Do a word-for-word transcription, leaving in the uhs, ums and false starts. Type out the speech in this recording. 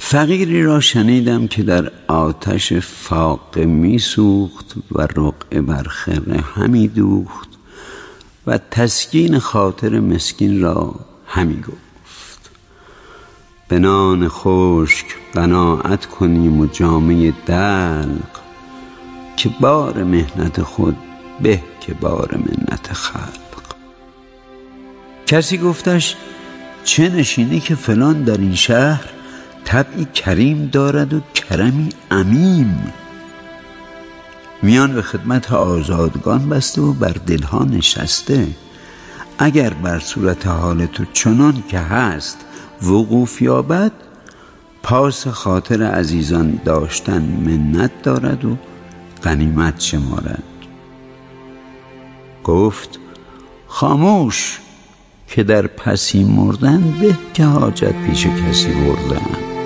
فقیری را شنیدم که در آتش فاقه می سوخت و رقعه بر خرقه همی دوخت و تسکین خاطر مسکین را همی گفت: به نان خشک قناعت کنیم و جامه دلق، که بار مهنت خود به که بار منت خلق. کسی گفتش: چه نشینی که فلان در این شهر طبعی کریم دارد و کرمی عمیم، میان به خدمت آزادگان بسته و بر دلها نشسته. اگر بر صورت حال تو چنان که هست وقوف یابد، پاس خاطر عزیزان داشتن منت دارد و غنیمت شمارد. گفت: خاموش، که در پسی مردن به که حاجت پیش کسی بردن.